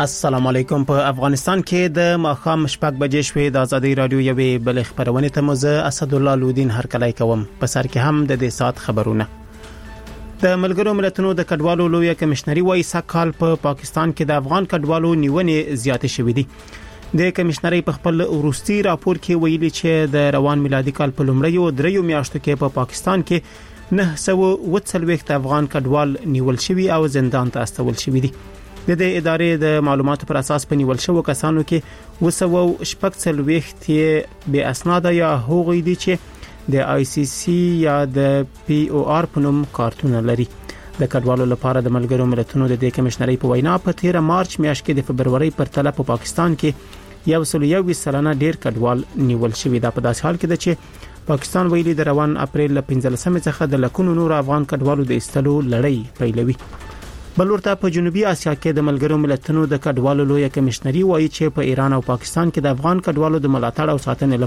السلام علیکم. په افغانستان کې د ماښام شپږ بجې شوې د ازادي رادیو یوې بل خبرونه ته مزه اسد الله لودین هرکلای کوم. په سر کې هم د دې سات خبرونه. د ملګرو ملتونو د کډوالو لوی کمشنري وایي سکهال په پاکستان کې د افغان کډوالو نیونې زیاتې شوې دي. د کمشنري په خپل وروستي راپور کې ویلي چې د روان میلادي کال په لومړیو دریو میاشتو کې په پاکستان کې 940 افغان کډوال نیول شوي او زندان ته استول شوي دي. د دې ادارې د معلوماتو پر اساس په نیول شوو کسانو کې وسو شپږ څلويخت به اسناد یا هغوی دي چې د آی سی سی یا د پی او آر په نوم کارتونه لري. د کډوالو لپاره د ملګرو ملتونو د دې کمشنري په وینا په 13 مارچ میاشت کې د فبرवरी پر تله په پاکستان کې 121 سلنه ډیر کډوال نیول شوی دا په داسې حال کې ده چې پاکستان ویلي د روان اپریل 15 څخه د لکونو نور افغان کډوالو د استلو لړۍ پیلوي. بلورته په جنوبي اسیا کې د ملګرو ملتونو د کډوالو لوی کمشنري وایي چې په ایران او پاکستان کې د افغان کډوالو د ملاتړ او ساتنې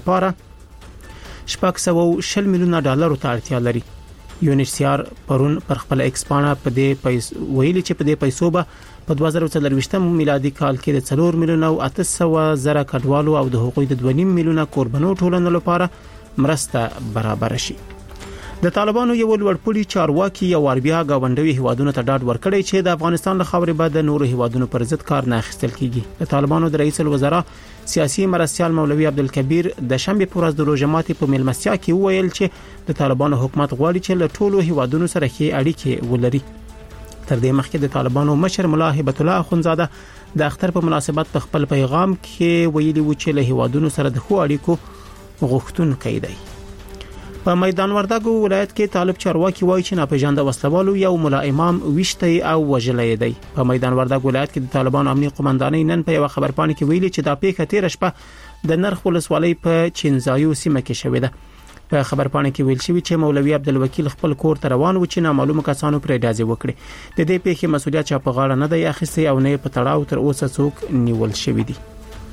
لپاره 610 میلیون ډالر ته اړتیا لري. یونیسیار پرون پر خپل ایکسپانا په دې پیسې ویلي چې په دې پیسو به په 2023 میلادي کال کې د 4 میلیون او 800 زره کډوالو او د حقوقي د 2.5 میلیون کوربنو ټولنې لپاره مرسته برابر شي. د طالبانو یو لوړپوړي چارواکي یو وربیا غونډوي هوادونو ته ډاډ ورکړی چې د افغانستان له خاورې بعد د نورو هوادونو پر ضد کار نه اخیستل کیږي. د طالبانو د رئیس الوزرا سیاسي مرستيال مولوي عبدالکبیر د شنبه پر ورځ د روزماتي په ملمستیا کې وویل چې د طالبانو حکومت غواړي چې له ټولو هوادونو سره ښې اړیکې ولري. تر دې مخکې د طالبانو مشر مولا هبت الله اخونزاده د اختر په مناسبت په خپل پیغام کې ویلي و چې له هوادونو سره د خو اړیکو غوښتونکي دی. په میدان وردګو ولایت کې طالب چارواکي وایي چې ناپېژانده وسلوالو یو مولا امام وشتي او وجلې دی. په میدان وردګو ولایت کې د طالبان امنیت قومندانۍ نن په یو خبرپاڼه کې ویلي چې دا پیښه تیر شپه د نرخ ولسوالۍ په چینزایو سیمه کې شوې ده. په خبرپاڼه کې ویل شوی چې مولوي عبدالوکیل خپل کور ته روان و چې نامعلومه کسانو پر اجازه وکړي. د دې پیښې مسولیت چا په غاړه نه دی اخیستی او نه په تړاو تر اوسه څوک نیول شوی دی.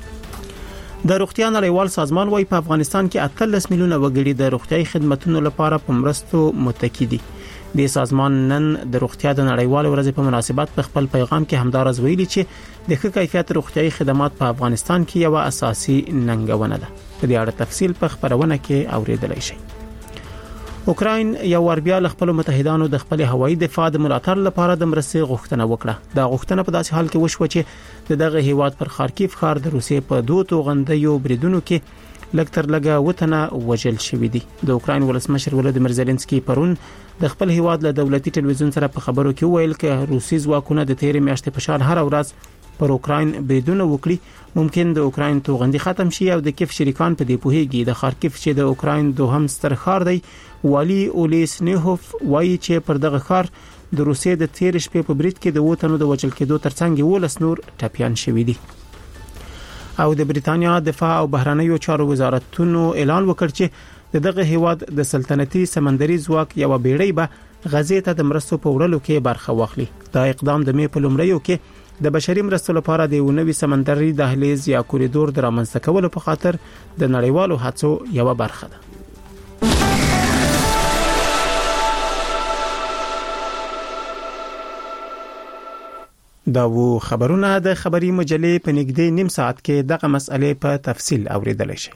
د روغتیا نړیوال سازمان وايي په افغانستان کې 18 میلیونه وګړي د روغتیاي خدماتو لپاره په مرستو متکی دي. د سازمان نن د روغتیا د نړیوال ورځې په مناسبت په خپل پیغام کې همدارز ویلي چې د ښه کیفیت روغتیاي خدمات په افغانستان کې یو اساسي ننګونه ده. په دې اړه تفصیل په خبرونه کې اوریدلای شئ. اوکراین یو وربیا له خپل متحدانو د خپل هوایي دفاع د ملاتړ لپاره د مرستې غوښتنه وکړه. دا غوښتنه په داسې حال کې وشوه چې دغه هیواد پر خارکیف ښار د روسیې په 2 توغندیو بریدونو کې لکتر لګه وطنه وجل شوې دي. د اوکراین ولسمشر ولادیمیر زيلنسکي پرون د خپل هیواد له دولتي ټلویزیون سره په خبرو کې ویل چې روسي ځواکونه د 13 میاشتې په شان هر ورځ پر اوکراین بریدونه وکړي. ممکن د اوکراین توغندي ختم شي او د کیف شریکان په دې پوهیږي. د خارکیف چې د اوکراین دوهم ستر ښار دی والی اولیسنیهوف وایي چې پر دغه ښار د روسیې د 13 شپې په برید کې د وټنو د وچل کېدو ترڅنګ 12 نور ټپيان شوي دي. او د بریتانیا دفاع او بهرنیو چارو وزارتونو اعلان وکړ چې دغه هیواد د سلطنتي سمندري ځواک یو بیړۍ به غزې ته د مرستو په وړلو کې برخه واخلي. دا اقدام د مې په لومړیو کې د بشري مرستو لپاره د یو نوي سمندري دهلیز یا کوریډور د رامنځته کولو په خاطر د نړیوالو هڅو یو برخه ده. دا وو خبرونه د خبري مجلې په نږدې نیم ساعت کې دغه مسئله په تفصیل اوریدلای شئ.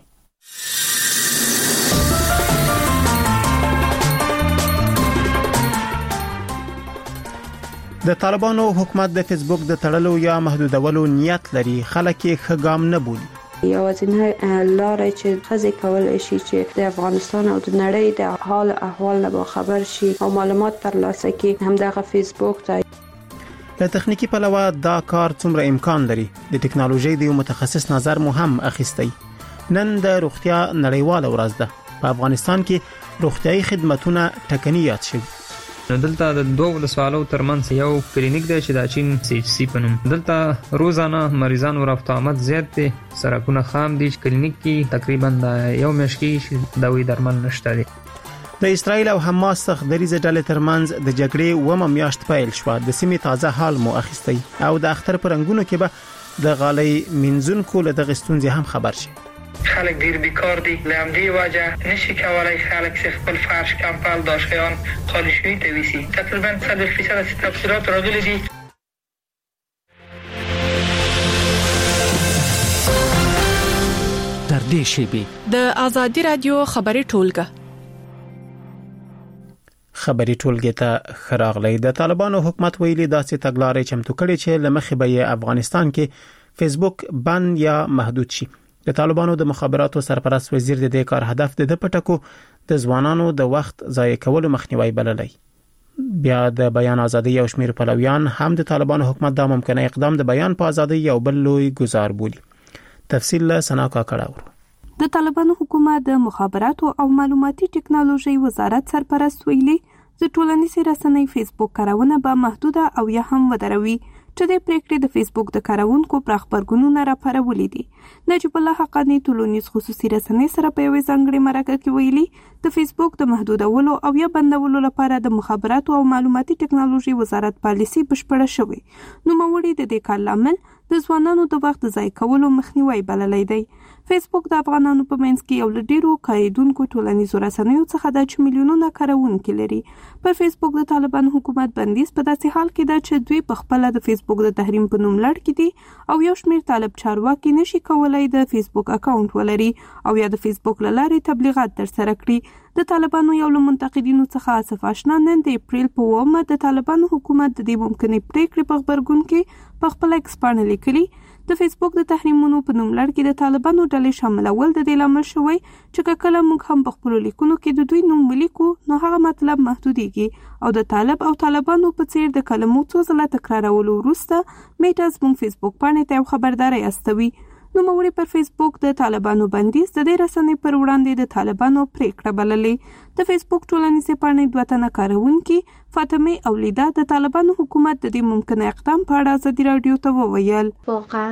د طالبانو حکومت د فیسبوک د تړلو یا محدودولو نیت لري. خلک یې ښه ګام نه بولي. یوازینی لارې چې خزي کول شي چې د افغانستان او د نړۍ د حال احوال نه خبر شي او معلومات ترلاسه کړي همدغه فیسبوک ته. له تخنیکی پلوه دا کار څومره امکان لري. د ټکنالوژي د متخصص نظر مهم اخیستی. نن د روغتیا نړیواله ورځ ده. په افغانستان کې روغتیاي خدماتونه ټکنیات شي. دلته د دوه ولسوالو ترمنځ یو کلینیک دی چې د چین سی ایچ سی په نوم. دلته روزانه مریضانو رفت آمد زیات دي. سرکونه خام دي. کلینیک کې تقریبا د یو میاشت کې دوايي درمل نشته دي. د اسرایل او حماس څخه د ریزه ډلې ترمنځ د جګړې ومه میاشت پیل شو. د سیمې تازه حال مو اخیستی او د اختر پرنګونو کې به د غالۍ منځونکو له دغه ستونزې هم خبر شي. خلک ډیر بیکار دي. لامدی وجه نشي کولای خلک خپل فرش کمپل داشتیان خالشوی ته ویسي. تقریبا 100% تفسیرات راغلي دي. نږدې شي. د آزادي رادیو خبري ټولګه خبري ټولګه ته خراغلی. د طالبانو حکومت ویلي داسې تګلارې چمتو کړي چې لمخې به افغانستان کې فیسبوک بند یا محدود شي. د طالبانو د مخابراتو سرپرست وزیر د دې کار هدف د پټکو د ځوانانو د وخت ضایع کولو مخنیوي بللی. بیا د بیان ازادي او شمیر پلویان هم د طالبانو حکومت د ممکنه اقدام د بیان په ازادي یو بل لوی گزار بولي. تفصیل له سنا کاکړاور. د طالبانو حکومت د مخابراتو او معلوماتي ټکنالوژي وزارت سرپرست ویلي د ټولنیزې رسنۍ فیسبوک کارونه به محدوده او یا هم ودروي چې د پریکړې د فیسبوک د کارونکو پر خبرګونونه راپارولې دي. نجیب الله حقانی ټولنیز خصوصي رسنۍ سره په یوې ځانګړې مرکه کې ویلي د فیسبوک د محدودولو او یا بندولو لپاره د مخابراتو او معلوماتي ټکنالوژي وزارت پالیسي بشپړه شوې. نو موري د دې کار لامل د ځوانانو د وخت ضایع کولو مخنیوي بللی دی. فیسبوک د افغانانو په منځ کې یو له ډیرو کارونکو ټولنیزو رسنیو څخه د میلیونونو کارونکو لري. پر فیسبوک د طالبان حکومت بندیز په داسې حال کې ده چې دوی په خپل د فیسبوک د تحریم په نوم لړ کې دي او یو شمېر طالب چارواکي نشي کولای د فیسبوک اکاونټ ولري او یا د فیسبوک لارې تبلیغات ترسره کړي. د طالبانو یو له منتقدینو څخه آصف آشنا نن د اپریل په 9 د طالبانو حکومت د دې ممکنه پریکړې په خبرګون کې په خپل ایکسپانه لیکلي د فیسبوک د تحریمونو په نوم لړ کې د طالبانو ډلې شاملول د دې لامل شوی چې کله موږ هم په خپل لیکونو کې د دوی نوم ولیکو نو هغه مطلب محدوديږي او د طالب او طالبانو په څیر د کلمو څو ځله تکرارولو وروسته میټا زموږ فیسبوک باندې ته خبرداري استوي. نو موري پر فیسبوک د طالبانو بندیز د دې رسنۍ پر وړاندې د طالبانو پریکړه بللې. د فیسبوک ټولنیزې پاڼې دوه تنه کارونکي فاطمه او لیدا د طالبانو حکومت د دې ممکنه اقدام په اړه ازادي رادیو ته وویل واقعا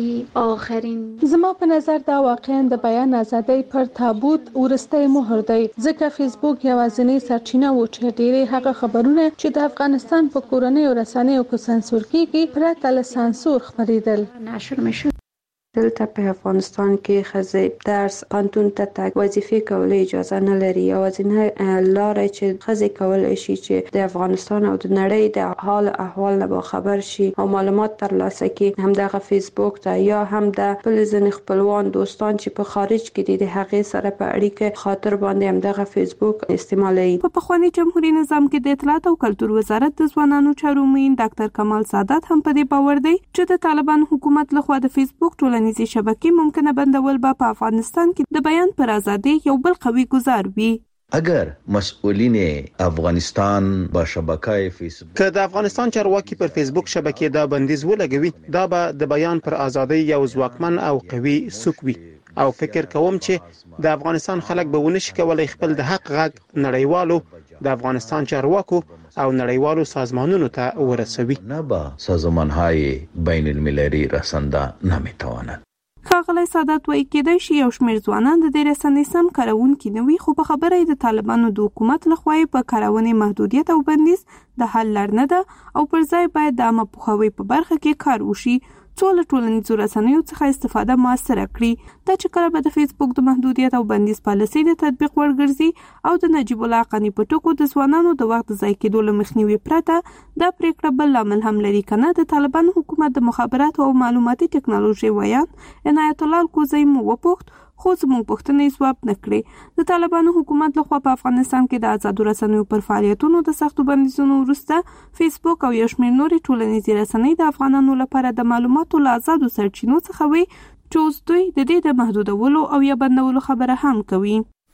آخرین زما په نظر دا واقعا د بیان ازادۍ پر تابوت ورسته مهر دی ځکه فیسبوک یوازینی سرچینه و چې ډېری هغه خبرونه چې د افغانستان په کورنۍ رسنیو کې سانسور کیږي پرته له سانسور خبرېدل نشر میشه. دلته په افغانستان کې ښځې درس پانتون ته تګ وظیفې کولو اجازه نه لري. یوازینی لاره چې ښځې کولای شي چې د افغانستان او د نړۍ د حال احوال نه خبر شي او معلومات ترلاسه کړي همدغه فیسبوک ته یا هم د خپل ځینې خپلوان دوستان چې په خارج کې دي د هغې سره په اړیکه خاطر باندې همدغه فیسبوک استعمالوي. په پخوانی جمهوریت نظام کې د اطلاعات او کلتور وزارت د ځوانانو چارو مین ډاکټر کمال سادات هم په دې باور دی چې د طالبان حکومت لخوا د فیسبوک ټولنیزې شبکې ممکنه بندول به په افغانستان کې د بیان پر ازادي یو بل قوي گزار وي. اگر مسئولین افغانستان با شبکه فیسبوک که د افغانستان چارواکي پر فیسبوک شبکې دا بندیز ولګوي دا به د بیان پر ازادي یو ځواکمن او قوي سوک وي او فکر کوم چې د افغانستان خلک به ونشي کولای خپل د حق غږ نړیوالو د افغانستان چارواکو او نړیوالو سازمانونو ته ورسوي. نه با سازمان‌های بین المللی رسنده نمیتواند. ښاغلی سادات وایي کېدای شي یو شمېر ځوانان د دې رسنۍ سم کارونکي نه وي خو په خبره یې د طالبانو د حکومت لخوا په کارونې محدودیت او بندیز د حل لار نه ده او پر ځای باید د عامه پوهاوي په برخه کې کار وشي څو له ټولنیزو رسنیو څخه استفاده موثره کړي. دا چې کله به د فیسبوک د محدودیت او بندیز پالیسۍ د تطبیق وړ ګرځي او د نجیب الله حقانی په ټکو د ځوانانو د وخت ضایع کېدو له مخنیوي پرته دا پریکړه بل لامل هم لري که نه د طالبانو حکومت د مخابراتو او معلوماتي ټکنالوژي ویان عنایت الله الکوزی مو وپوښت خو زموږ پوښتنې ځواب نه کړې. د طالبانو حکومت لخوا په افغانستان کې د آزادو رسنیو پر فعالیتونو د سختو بندیزونو وروسته فیسبوک او یو شمېر نورې ټولنیزې رسنۍ د افغانانو لپاره د معلوماتو له آزادو سرچینو څخه وي چې اوس دوی د دې د محدودولو او یا بندولو خبره هم کوي.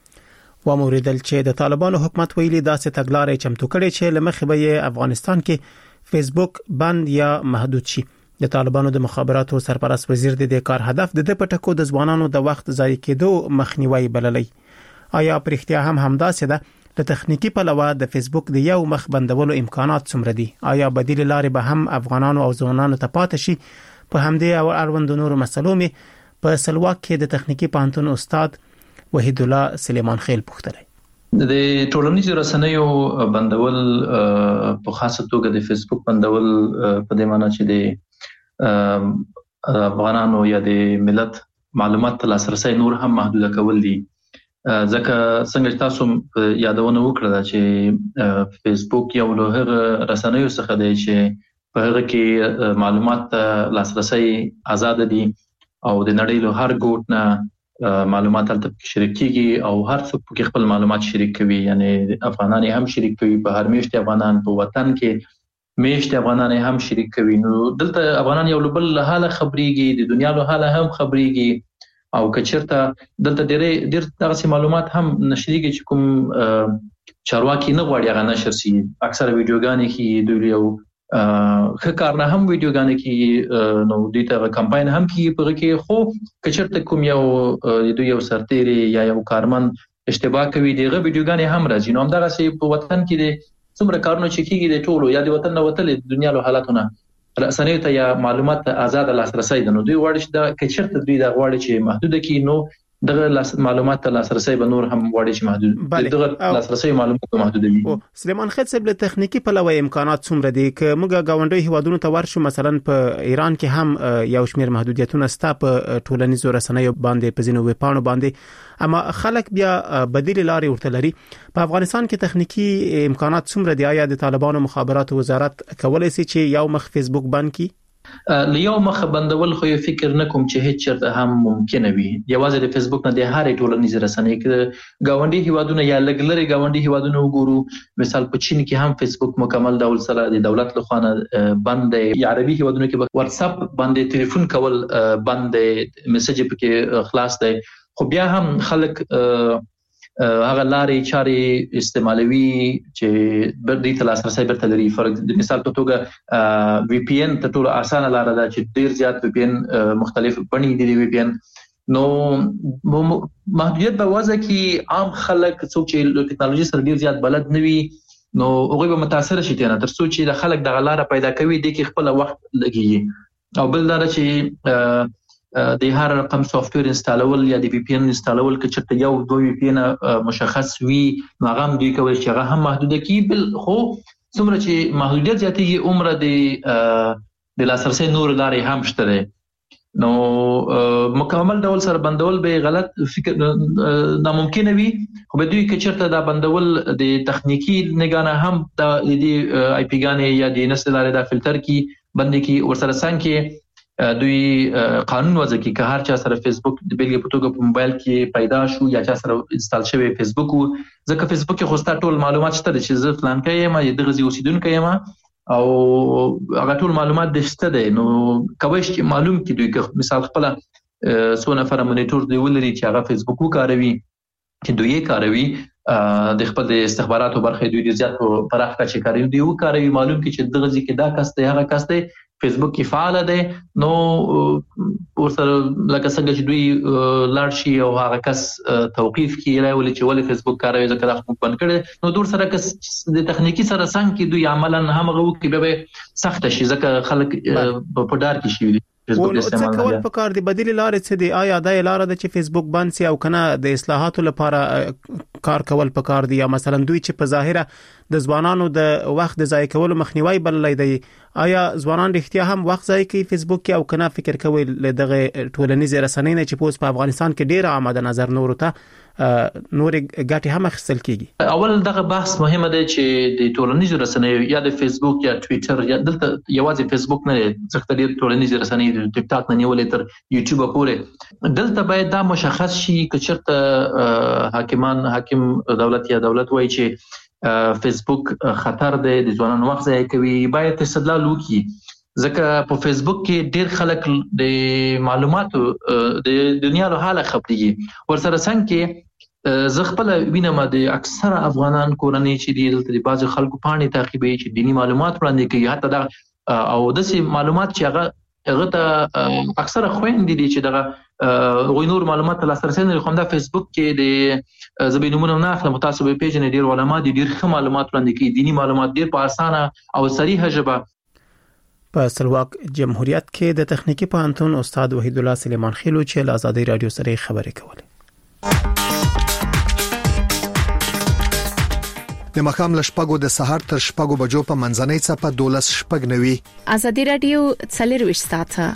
وموریدل چې د طالبانو حکومت ویلي داسې تګلارې چمتو کړي چې لمخې به افغانستان کې فیسبوک بند یا محدود شي. د طالبانو د مخابراتو سرپرست وزیر د دې کار هدف د پټکو د ځوانانو د وخت ضایع کېدو مخنیوي بللی. آیا پرختیا هم همداسې ده؟ د تخنیکی پلوه د فیسبوک د یو مخ بندولو امکانات څومره دي؟ آیا بدیل لارې به هم افغانانو او ځوانانو ته پاتې شي؟ په همدې او اړوند نورو مسلو می په سلواک کې د تخنیکی پوهنتون استاد وحید الله سلیمان خیل پوښتنه. د ټولنیزو رسنیو بندول په خاصه توګه د فیسبوک بندول په دې معنی چې د افغانانو یا د ملت معلومات لاسرسي نور هم محدود کول دي. ځکه څنګه تاسو یادونه وکړه چې فیسبوک یو له هغه رسنیو څخه دی چې په هغه کې معلومات لاسرسي آزاد دي او د نړۍ له هر ګوټ نه معلومات تلته شریک کیږي او هر څوک په خپل معلومات شریک کوي. یعنی افغانان هم شریک کوي، په هر میشت افغانان په وطن کې میشت افغانان هم شریک کوي. نو دلته افغانان یو بل له حاله خبريږي، د دنیا له حاله هم خبريږي او کچرته دلته ډېر دغه معلومات هم نشریږي چې کوم چارواکي نه غواړي هغه نشر شي. اکثره ویډیوګانې کې دوی یو خکار نه هم ویډیوګانې کې نو دوی ته کمپاین هم کې په کې خو کچرته کوم یو سرتيري یا یو کارمن اشتباه کوي دغه ویډیوګانې هم راځي. نو همدغه سي په وطن کې د څومره کارونه چې کیږي د ټولو یا د وطن نه وتل د دنیا له حالاتونه رسنۍ ته یا معلومات آزاد لاسرسي ده. نو دوی غواړي چې دا کچرته دوی دا غواړي چې محدود کړي، نو دغه معلومات ته لاسرسي به نور هم غواړي چې محدود دغه لاسرسي معلومات محدود وي. سلیمان خېل صاحب له تخنیکی په لوي امکانات څومره دي چې موږ گاونډي هیوادونو ته ورشو، مثلا په ایران کې هم یو شمېر محدودیتونه ستا په ټولنیزو رسنیو باندې په ځینو ویبپاڼو باندې، اما خلک بیا بدیل لارې ورته لري. په افغانستان کې تخنیکی امکانات څومره دي؟ آیا د طالبانو مخابراتو وزارت کولای شي چې یو مخ فیسبوک بند کړي؟ لیو مخ بندول خو یو فکر نکوم چې هیڅ چرته هم ممکن وي. یوازې د فیسبوک نه د هرې ټولنیزې رسنۍ کې گاونډي هیوادونه یا لګلري گاونډي هیوادونه وګورو. مثال په چین کې هم فیسبوک مکمل ډول سره د دولت له خوا بند دی. یا عربي هیوادونو کې واتس اپ باندې ټلیفون کول بند دی، میسج پکې خلاص دی. خو بیا هم خلک هغه لارې چارې استعمالوي چې بر دې تل لاسرسي برته لري. فرض د مثال په توګه وی پی ان ته ټول اسانه لار ده چې ډیر زیات وی پی ان مختلف بڼې دي وی پی ان. نو محدودیت په وجه کې عام خلک څوک چې ټکنالوژي سره ډیر زیات بلد نه وي نو هغه به متاثر شي تر څو چې د خلک د غلاره پیدا کوي د کې خپل وخت لګي. او بل دا چې د هر رقم سافټویر انستالول یا د وی پی ان انستالول کې چې یو دوه وی پی ان مشخص وي نو هغه دوی کوي چې هغه هم محدود کی. بل خو څومره چې محدودیت زیاتېږي عمر د لاسرسي نور لارې هم شته. نو مکمل ډول سره بندول به غلط فکر ناممکن وي. خو به دوی کې چرته دا بندول د تخنیکی نگانه هم د آی پی ګانې یا د نسل لارې دا فلټر کی بندي کی ورسره څنګه دوی قانون وضع کی که هر چا سره فیسبوک د بیلګې په توګه په موبایل کې پیدا شو یا چا سره انستال شوی فیسبوک، ځکه فیسبوک کې خو ستاسو ټول معلومات شته چې زه فلان کایم یا دغه ځای اوسیدونکو یم او هغه ټول معلومات دشته دي. نو کوي چې معلوم کی دوی که مثال خپل څو نفر مونیټور دی ولري چې هغه فیسبوک وکاروي چې دوی یې کاروي د خپل د استخباراتو برخه دوی د زیات پراخ کچې کاروي دی وکاروي معلوم کی چې دغه ځای کې دا کس دی هغه کس دی فیسبوک کې فعال دی. نو ورسره لکه څنګه چې دوی لاړ شي او هغه کس توقیف کړي ولې چې ولې فیسبوک کاروي ځکه دا خو بند کړي. نو دور سره کس د تخنیکی سره څنګه کې دوی عملاً هم غو کې به سخت شي ځکه خلک په ډار کې شي فیسبوک استعمال نه کول پکار دی. بدیل لارې څه دي؟ آیا دا لار ده چې فیسبوک بند سي او کنه د اصلاحاتو لپاره کار کول پکار دی؟ یا مثلا دوی چې په ظاهره د ځوانانو د وخت د ضایع کولو مخنیوي بللای دی، آیا ځوانان رښتیا هم وخت ضایع کوي فیسبوک کې او کنه فکر کوي دغه ټولنیزې رسنۍ نه چې په افغانستان کې ډیر عامه نظر نور ته نور ګټي هم خپل کیږي؟ اول دغه بحث مهمه ده چې د ټولنیزو رسنیو یا د فیسبوک یا ټوئیټر یا دلته یوازې فیسبوک نه ځکه ډیر ټولنیزې رسنۍ د ټیک ټاک نه نیولې تر یوټیوب پورې دلته باید دا مشخص شي چې چرته حاکم دولت یا دولت وایي چې فیسبوک خطر دی د ځوانانو وخت ضایع کوي، باید استدلال وکړي ځکه په فیسبوک کې ډیر خلک د معلوماتو د دنیا له حاله خبريږي. ورسره څنګه زه خپل وینم د اکثره افغانان کورنۍ چې د بعض خلکو پاڼې تعقیبوي چې دینی معلومات وړاندې کوي، حتی دا او داسې معلومات چې هغه ته اکثره خويندې دي چې دغه غوی نور معلومات لاسرسي نه کوم. دا فیسبوک کې د زبینمونه نه اخلم تاسو به پیژنې ډیر علما دي ډیر ښه معلومات وړاندې کوي، دینی معلومات ډیر په اسانه او صریحه ژبه. په سلواک جمهوریت کې د تخنیکی پوهنتون استاد وحید الله سلیمان خېلو چې له آزادۍ رادیو سره خبرې کولې. د مخام لشپګو د سحر تر شپګو بجو په منځنۍ صفه 12 شپګ نوي آزادۍ رادیو څلروي ساته.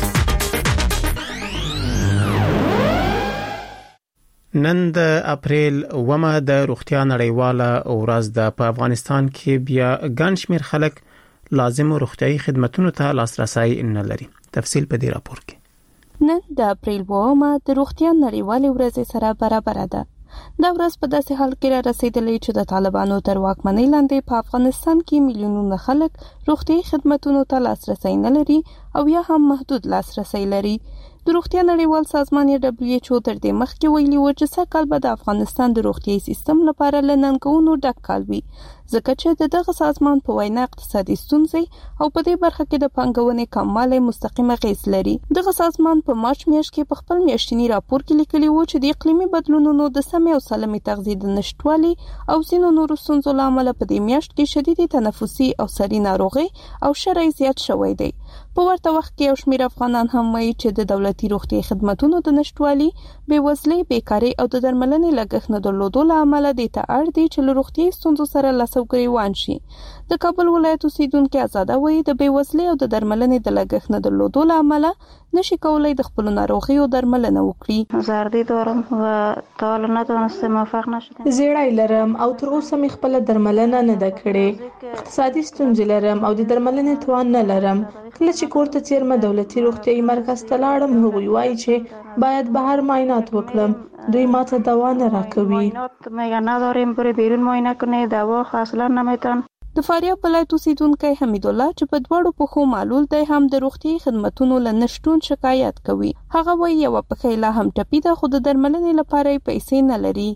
نن د اپریل ومه د روغتیا نړیواله ورځ ده. په افغانستان کې بیا ګڼ شمېر خلک لازم روغتیايي خدماتو ته لاسرسي نه لري. تفصیل په دې راپور کې. نن د اپریل 2 د روغتیا نړیوالې ورځې سره برابر ده. دا ورځ په داسې حال کې را رسیدلې چې د طالبانو تر واکمنۍ لاندې په افغانستان کې میلیونونه خلک روغتیايي خدماتو ته لاسرسي نه لري او یا هم محدود لاسرسي لري. د روغتیا نړیوال سازمان WHO تر دې مخکې ویلي و چې سږ کال به د افغانستان د روغتیايي سیستم لپاره لننګونو ډک کال وي، ځکه چې دغه سازمان په وینا اقتصادي ستونزې او په دې برخه کې د پانګونې کموالی مستقیم اغیز لري. دغه سازمان په مارچ میاشت کې په خپل میاشتني راپور کې لیکلي و چې د اقلیمي بدلونونو د سمې او سالمې تغذیې د نشټوالي او ځینو نورو ستونزو له امله په دې میاشت کې شدید تنفسي او سري ناروغي او شرعي زیات شوی دی. په ورته وخت کې یو شمېر افغانان هم وایي چې د دولتي روغتیايي خدماتو د نشټوالي، بېوزلۍ، بیکاري او د درملنې لګښت نه درلودو له امله دې ته اړ دي چې له روغتیايي ستونزو سره لاس او ګریوان شي. د کابل ولایت اوسیدونکي آزاده وایي د بېوزلۍ او د درملنې د لګښت نه درلودو له امله نشي کولای د خپل ناروغیو درملنه وکړي. زردی دارم و تا حالا نتونستم موفق نشدم. زیړی لرم او تر اوسه مې خپل درملنه نه ده کړې. اقتصادي ستونزې لرم او د درملنې توان نه لرم. کله چې کور ته څیرمه دولتي روغتیايي مرکز ته لاړم، هغوی وایي چې باید بهر معاینات وکړم. دوی ماته دوا نه راکوي. میگن نداریم برو بیرون معاینه کنی، دوا اصلا نمیتون. د فاریاب ولایت اوسیدونکی حمید الله چې په دواړو پښو معلول دی هم د روغتیايي خدماتو له نشټون شکایت کوي. هغه وایي یو پښه لا هم ټپي ده خو د درملنې لپاره پیسې نه لري.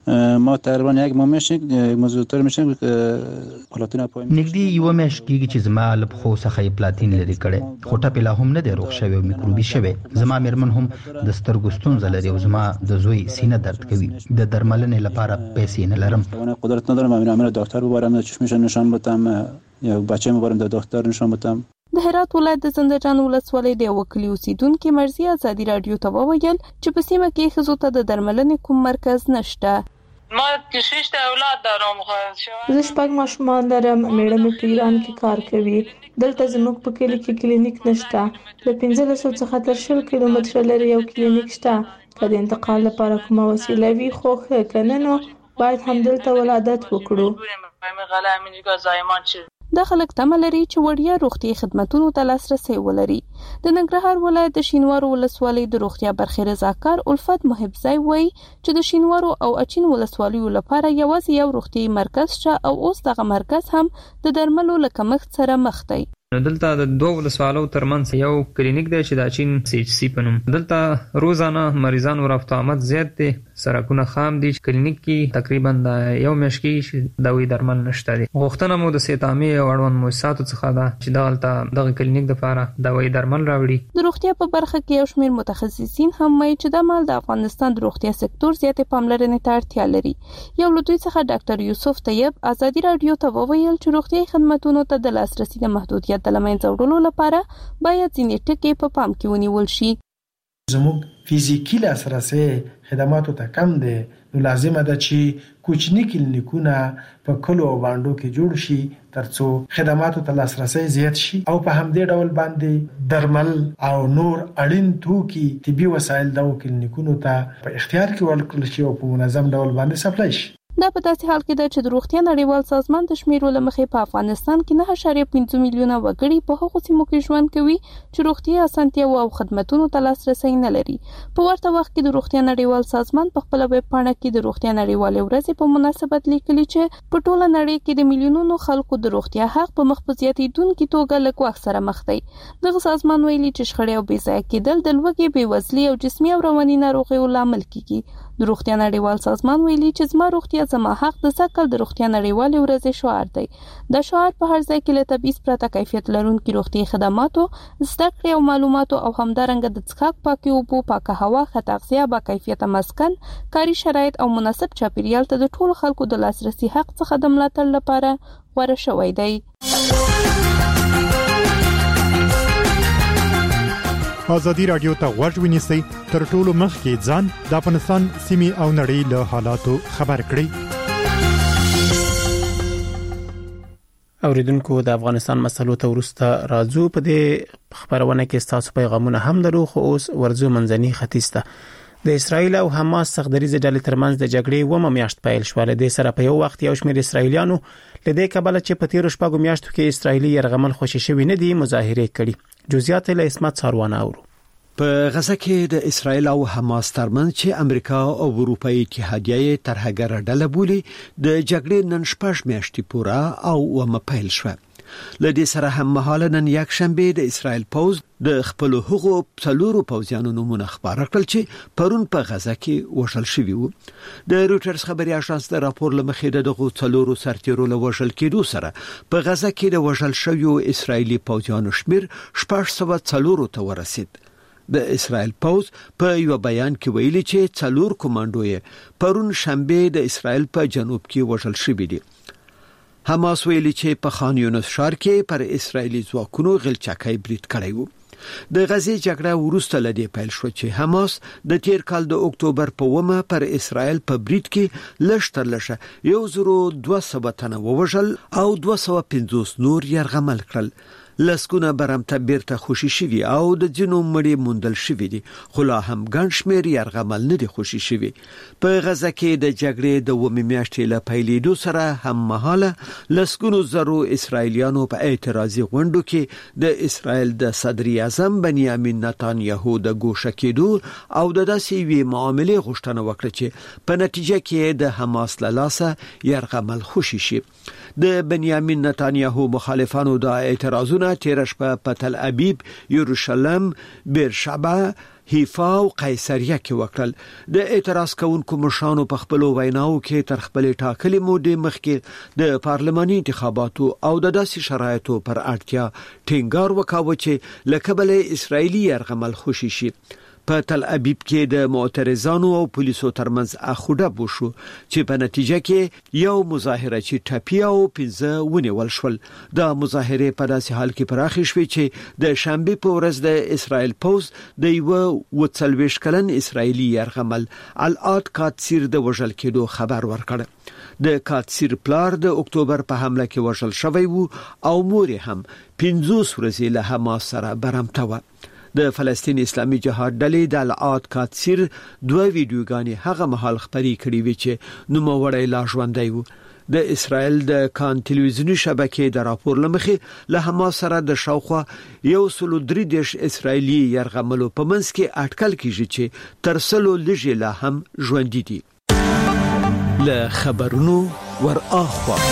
ما تقریبا یک ماه میشه مزودتر میشه پلاتین پای نږدې یو میاشت کېږي چې زما له پخو څخه پلاتین لري کړي، خو ټپي لا هم نه دی روغ شوی او میکروبي شوی. زما میرمن هم د سترګو ستونزه لري او زما د زوی سینه درد کوي. د درملنې لپاره پیسې نه لرم. قدرت ندارم امیر دکتر ببرم، چشمش نشان بدم یا بچه مبرم د دکتر نشان بدم. د هرات ولایت د زنده‌جان ولسوالۍ د وکیل اوسیدونکو مرزي ازادي رادیو ته وویل چې په سیمه کې ښځو ته د درملنې کوم مرکز نشته. ما 6 اولاد دارم. زه 6 ماشومان لرم. میړه مې په ایران کې کار کوي. دلته زموږ په کلی کې کلینیک نشته. له 1500 څخه تر 10 کیلومتره لري یو کلینیک شته. که د انتقال لپاره کومه وسیله وي خو ښه کنه نو باید هم دلته ولادت وکړو. دا خلک تمه لري چې وړیا روغتیايي خدماتو ته لاسرسي ولري. د ننګرهار ولایت د شینوارو ولسوالۍ د روغتیا برخې رضاکار الفت محبزای وایي چې د شینوارو او اچین ولسوالیو لپاره یوازې یو روغتیايي مرکز شته او اوس دغه مرکز هم د درملو له کمښت سره مخ دی. دلته د دوه ولسوالو ترمنځ یو کلینیک دی چې د اچین CHC په نوم. دلته روزانه مریضانو رفت آمد زیات دی، سرکونه خام دي. کلینیک کې تقریبا د یو میاشت کې دوايي درمل نشته دي. غوښتنه مو د صحت عامه او اړوند مؤسساتو څخه ده چې دغه کلینیک لپاره دوايي درمل راوړي. د روغتیا په برخه کې یو شمېر متخصصین هم وایي چې د مال د افغانستان د روغتیا سکتور زیاتې پاملرنې ته اړتیا لري. یو له دوی څخه ډاکټر یوسف طیب ازادي رادیو ته وویل چې روغتیايي خدماتو ته د لاسرسي د محدودیت د لمنځه وړلو لپاره باید ځینې ټکي په پام کې ونیول شي. زموږ فزیکی لاسرسي خدماتو ته کم دی، نو لازمه ده چې کوچني کلینیکونه په کلو او باندو کې جوړ شي ترڅو خدماتو ته لاسرسي زیات شي او په همدې ډول باندې درمل او نور اړین توکي طبي وسایل د کلینیکونو ته په اختیار کې ورکړل شي او په منظم ډول باندې سپلای شي. دا په داسې حال کې ده چې د روغتیا نړیوال سازمان د شمیرو له مخې په افغانستان کې 9.5 میلیونه وګړي په هغو سیمو کې ژوند کوي چې روغتیا اسانتیاوو او خدماتو ته لاسرسي نه لري. په ورته وخت کې د روغتیا نړیوال سازمان په خپل ویب پاڼه کې د روغتیا نړیوالې ورځې په مناسبت لیکلي چې په ټوله نړۍ کې د میلیونونو خلکو د روغتیا حق په مخ په زیاتېدونکي توګه له ګواښ سره مخ دی. دغه سازمان ویلي چې شخړې او بې ځایه کېدل د لوږې، بېوزلۍ او جسمي او رواني ناروغیو لامل کیږي. د روغتیا نړیوال سازمان ویلي چې زما روغتیا زما حق د سکل د روغتیا نړیوالې ورځې شعار دی. دا شعار په هر ځای کې له تبعیض پرته کیفیت لرونکي روغتیايي خدماتو، زده کړې او معلوماتو او همدارنګه د څښاک پاکې اوبو، پاکه هوا، ښه تغذیه، با کیفیته مسکن، کاري شرایط او مناسب چاپیریال ته د ټولو خلکو د لاسرسي حق څخه د ملاتړ لپاره غوره شوی دی. ازادي رادیو ته غوږ ونیسئ، تر ټولو مخکې ځان د افغانستان سیمې او نړۍ له حالاتو خبر کړئ. اوریدونکو د افغانستان مسلو ته ورسته راځو. په دې خبرونه کې تاسو پیغامونه هم درو، خو اوس ورځو منځني ختیځ ته د اسرایل او حماس سخدریزه ډلې ترمنځ د جګړې ومه میاشت پیل شوه. د سره په یو وخت یو شمېر اسرایلیانو لدې کبله چې په تیرو شپږو میاشتو کې اسرایلی يرغمل خوشی شوی نه دي مظاهره کړي. جزئیات له اسمت ساروان اورو. په غزه کې د اسرایل او حماس ترمنځ چې امریکا او اروپאי اتحادیه ترهګر ډله بولي د جګړې نن شپږ میاشتې پوره او ومپیل شو. لدې سره هم مهاله نن یک شنبه د اسرایل پوز د خپل هغو څلورو پوځیانو نومونه خبر کړل چې پرون په غزه کې وژل شوي وو. د رويټرز خبري اژانس د راپور لمخې دغه څلورو سرتیرو له وژل کېدو سره په غزه کې د وژل شویو اسرایلی پوځیانو شمیر 404 ته ورسید. د اسرایل پوز په یو بیان کې ویلي چې څلور کمانډوي پرون شنبه د اسرایل په جنوب کې وژل شوي دي. حماس ویلي چې په خان یونس ښار کې پر اسرایلی ځواکونو غلچکۍ برید کړی وو. د غزې جګړه وروسته لدی پیل شو چې حماس د تیر کال د اکتوبر په 1 پر اسرایل په برید کې لشتر لشه 1200 تنه ووژل او 250 نور يرغمل کړل. لسکونه برمته بیرته خوشی شوی او د جنو مړي موندل شوی دي، خو لا هم ګڼ شمېر يرغمل نه دي خوشی شوی. په غزه کې د جګړې د 2 میاشتې له پیلېدو سره هم مهاله لسکونو زرو اسرایلیانو په اعتراضي غونډو کې د اسرایل د صدر اعظم بنیامین نتانیاهو د ګوښه کېدو او د داسې وی معاملې غوښتنه وکړه چې په نتیجه کې د حماس له لاسه يرغمل خوشی شي. د بنیامین نتانیاهو مخالفانو د اعتراضونه تیرش په تل ابیب، یروشلم، بیرشبا، حیفا او قیصریه کې وکړل. د اعتراض کوونکو مشرانو په خپل ویناو کې تر خپل ټاکلي مودې مخکې د پارلماني انتخاباتو او د داسې شرایطو پر اړتیا ټینګار وکاوه چې لکبل اسرایلی يرغمل خوشی شي. په تل ابیب کې د معترضانو او پولیسو ترمنځ اخوډه وشو چې په نتیجه کې یو مظاهره چې ټپي او 15 ونیول شول. د مظاهره په داسې حال کې پراخ شوه چې د شنبه په ورځ د اسرایل پوز د یو 40 کلن اسرایلی يرغمل العاد کاتسیر د وژل کېدو خبر ورکړ. د کاتسیر پلار د اکتوبر په حمله کې وژل شوی وو او مور هم 50 ورځې له حماس سره برمته و. د فلسطین اسلامي جهاد ډلې د العاد کاتسیر 2 ویډیوګانې هغه مهال خبري کړې وي چې نوموړی لا ژوندی وو. د اسرائیل د کان ټلویزیونی شبکې د راپور لمخې له حماس سره د شاوخوا 130 اسرایلی يرغملو په منځ کې اټکل کیږي چې ترسلو لږه لا هم ژوندۍ دي. له خبرونو ور اخوا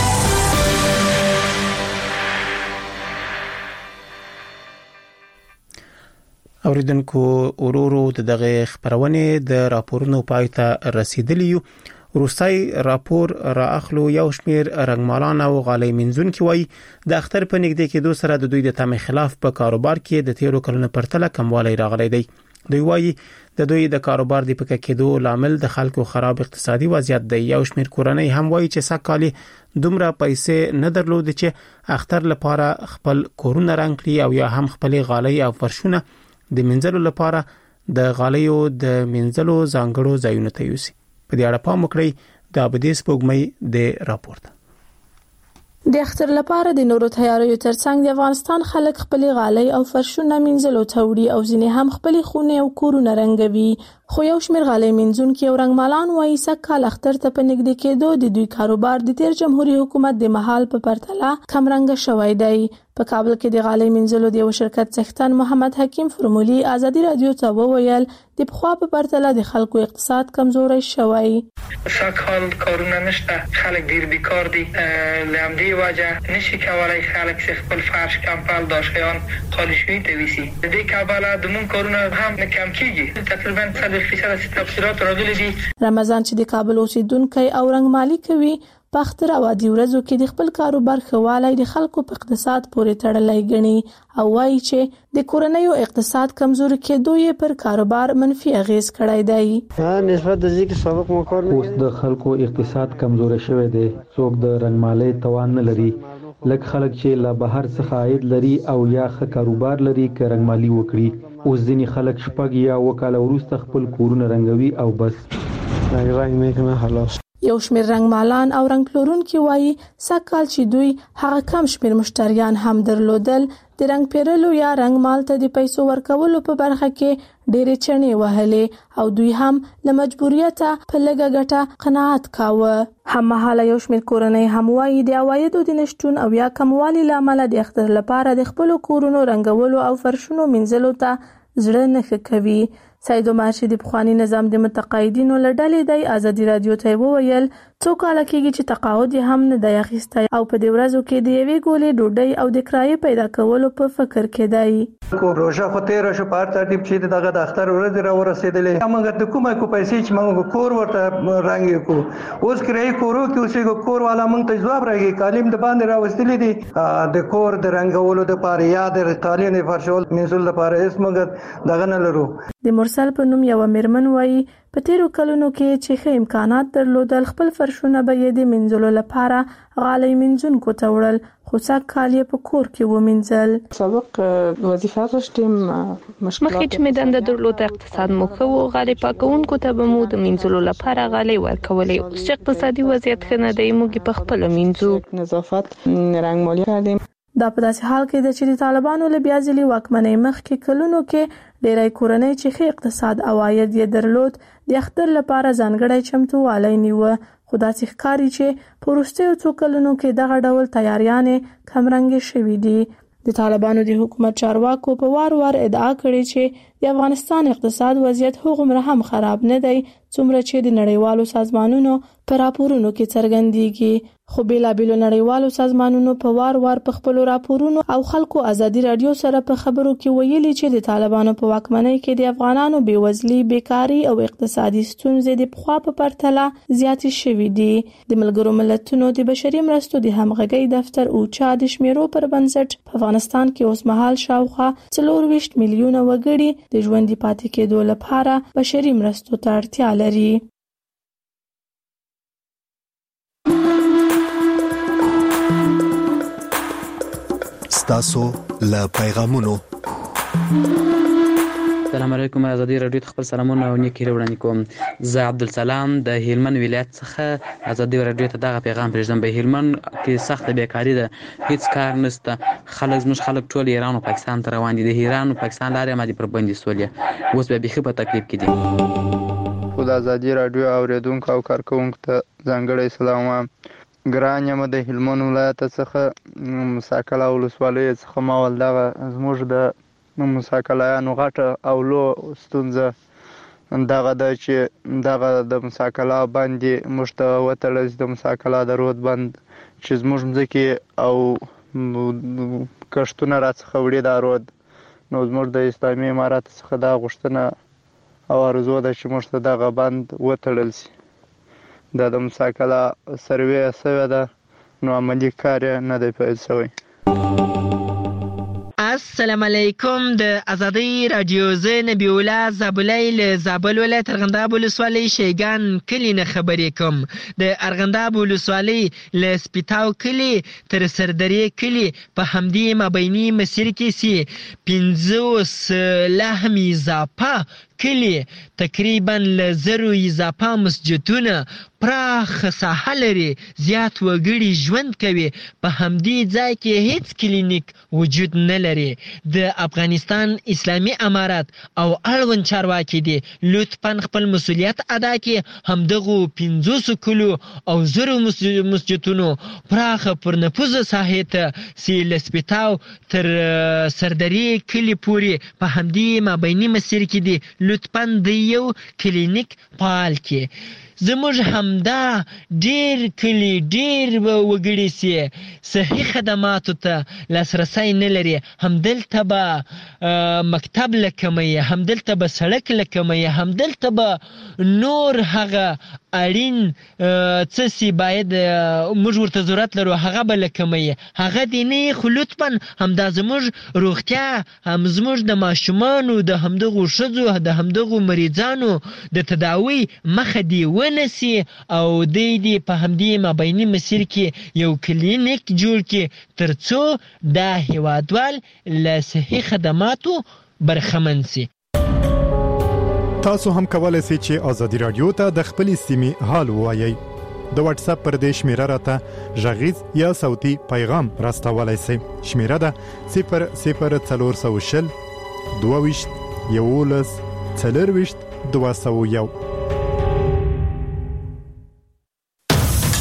اوریدونکو ورورو دغه خبرونه د راپورونو پایته رسیدلی روسي راپور را اخلو یو شمیر رنگمالان او غالۍ منځونکو وای د اختر په نګدې کې دوه سره د دوی د تم خلاف په کاروبار کې د تیرو کلونو پرتله کموالی راغلی دی. دوی وای د دوی د کاروبار د پکې کېدو لامل د خلکو خراب اقتصادي وضعیت دی. یو شمیر کورنۍ هم وای چې سکهالي دومره پیسې نه درلود چې اختر لپاره خپل کورونه رنګ کړي او یا هم خپل غالۍ او فرشونه د منځلو لپاره د غالیو د منځلو ځانګړو ځایونو ته یوسي. په دې اړه پام وکړئ. د ابدیس پوګمې د راپورته د اختر لپاره د نورو تیاریو ترڅنګ د افغانستان خلک خپل غالۍ او فرشونه منځلو ته وړي او ځینې هم خپل خونه او کورونه رنګوي. خو یو شمیر غالۍ منځونکي او رنگمالان وایي سکهال اختر ته په نږدې کېدو د دوی کاروبار د تیر جمهوریت حکومت د مهال په پرتله کم رنګ شوی دی. په کابل کې د غالۍ منځلو د یو شرکت څښتن محمد حکیم فرمولي ازادي رادیو ته وویل د پخوا په پرتله د خلکو اقتصاد کمزوري شوی. سکهال کارونه نشته، خلک ډیر بیکار دي. لامدی وجه نشي کولای خلک خپل فرش کمپل داشیان خالشوی ته ویسي. د دې کابل د مون کارونه هم کم کیږي. تقریبا 100% تفسیرات راغلي دي. رمضان چې د کابل اوسیدونکو او رنگمالي کوي په اختر او عادي ورځو کې د خپل کاروبار خواله د خلکو په اقتصاد پورې تړلای غني او وایي چې د کورنیو اقتصاد کمزوري کېدو یې پر کاروبار منفي اغیز کړی دی. نسبت د ځکه سبق مو کار نه اوس د خلکو اقتصاد کمزوري شوی دی. څوک د رنگمالۍ توان نه لري. لکه خلک چې لا بهر څخه عاید لري او یا ښه کاروبار لري ک رنگمالي وکړي. اوس ځینې خلک شپږ یا وکاله وروسته خپل کورونه رنګوي او بس. رنګ مې کنه خلاص. یو شمیر رنگمالان او رنگ پلورونکي وایي سکهال چې دوی هغه کم شمیر مشتریان هم درلودل د رنگ پیرلو یا رنگ مال ته د پیسو ورکولو په برخه کې ډېرې چڼې وهلې او دوی هم له مجبوریته په لږه ګټه قناعت کاوه. هممهاله یو شمیر کورنۍ هم وایي د عوایدو د نشتون او یا کموالي له امله د اختر لپاره د خپلو کورونو رنګولو او فرشونو منځلو ته زړه نه کوي. سید عمر چې د پخوانی نظام د متقاعدینو لړلې دی ازادي رادیو ته وویل څو کال کېږي چې تقاعد هم نه دی اخیستی او په دې ورځو کې د یوې ګولې ډوډۍ او د کرایې پیدا کولو په فکر کې دی. روژه خو تیر شو په هر ترتیب چې دغه د اختر ورځ را ورسېدلې موږ د کومه کو پیسې چې موږ کور ورته رنګ کو اوس کرایې کورو کې اوسې کور والا موږ ته جواب راغی کالم د باندې راوستلې دي د کور د رنګولو د پاره یا د قالین فرشول منزل لپاره اس موږ دغه نه لرو. د مرسل په نوم یو میرمن وایي په تیرو کلونو کې چې ښه امکانات درلودل خپل فرشونه به یې د منځلو لپاره غالۍ منځونکو ته وړل خو څه کال یې په کور کې ومنځل. سابق وظیفه داشتیم مخکې چې مې دنده درلوده اقتصاد مو ښه و غالۍ پاکونکو ته به مو د منځلو لپاره غالۍ ورکولې. اوس چې اقتصادي وضعیت ښه نه دی موږ په خپله منځو. نظافت رنګمالي کردیم. دا په داسې حال کې د چې د طالبانو له بیا ځلې واکمنۍ مخکې کلونو کې ډېری کورنۍ چې ښه اقتصاد او عاید یې درلود د اختر لپاره ځانګړی چمتووالی نیوه خو داسې ښکاري چې په وروستیو څو کلونو کې دغه ډول تیاریانې کمرنګې شوي دي. د طالبانو د حکومت چارواکو په وار ادعا کړې چې د افغانستان اقتصاد وضعیت هغومره هم خراب نه دی څومره چې د نړیوالو سازمانونو په راپورونو کې څرګندېږي. خو بیلابیلو نړیوالو سازمانونو په وار په خپلو راپورونو او خلکو ازادي رادیو سره په خبرو کې ویلي چې د طالبانو په واکمنۍ کې د افغانانو بیوزلي بیکاری او اقتصادي ستونزې د پخوا په پرتله زیاتې شوې دي. د ملګرو ملتونو د بشري مرستو د همغږۍ دفتر اوچا د شمیرو پر بنسټ په افغانستان کې اوسمهال شاوخوا 24 میلیونه وګړي د ژوندي پاتې کېدو لپاره بشري مرستو ته اړتیا لري. تاسو له پیغامونو السلام علیکم ازادي رادیو ته خپل سلامونه او نیکی وړاندې کوم. زه عبدالسلام د هلمند ولایت څخه ازادي رادیو ته دغه پیغام پرېږدم. په هلمند کې سخت بیکاری ده هیڅ کار نشته زموږ خلک ټول ایران او پاکستان ته روان دي. د ایران او پاکستان لارې مادي پر بندي سولې اوس به بیخي په تکلیف کې دي. خو د ازادي رادیو اوریدونکو او کارکونکو ته ځانګړی سلام وایم. ګران یم د هلمند ولایت څخه مساکله ولسوالۍ څخه ما ول دغه زموږ د مساکلایانو غټه او لو ستونزه دغه د چې دغه د مساکله باندې موږ ته وتړل د مساکله د رود بند چې زموږ مځکې او کښتونه راڅخه وړي دا رود نو زموږ د اسلامي امارات څخه دا غوښتنه او ارزو ده چې موږ ته دغه بند وتړل شي. دا د مساکله سروې شوې ده نو عملي کار یې نه دی پیل شوی. السلام علیکم د ازادي رادیو زه نبی الله زابلی له زابل ولایت ارغنداب ولسوالۍ شیګان کلي نه خبرې کوم. د ارغنداب ولسوالۍ له سپیتاو کلي تر سردرې کلي په همدې مابیني مسیر کې سي 50 لهم اضافه کلي تقریبا له 0 اضافه مسجدونه پراخ ساحه لري زیات وګړي ژوند کوي. په همدې ځای کې هیڅ کلینیک وجود نه لري. د افغانستان اسلامي امارات او اړوند چارواکي دي لطفاً خپل مسؤلیت ادا کړي. همدغو 500 کلو او 0 مسجدونو پراخ پرنفوذ ساحې ته سي لسپیتاو تر سردرې کلي پورې په همدې مابیني مسیر کې دي لطفاً د یو کلینیک فعال کړي. زموږ همدا ډیر کلی ډیر وګړي سي صحي خدماتو ته لاسرسی نه لري. همدلته به مکتب لکمي همدلته به سړک لکمي همدلته به نور هغه اړین څه سي باید موږ ورته ضرورت لرو هغه به لکمي هغه دی نه. خو لطفاً همدا زموږ روغتیا هم زموږ د ماشومانو د همدغو ښځو د همدغو مریضانو د تداوی مخه دی ونسي او دی په همدې مابیني مسیر کې یو کلینیک جوړ کړي ترڅو دا هیوادوال له صحي خدماتو برخمن سي. تاسو هم کولای شئ چې ازادي رادیو ته د خپل سیمې حال ووایي. د واتس اپ پر دې شمیره راته غږیز یا صوتي پیغام راستولای شئ. شمیره ده 00420 22 11 24 201.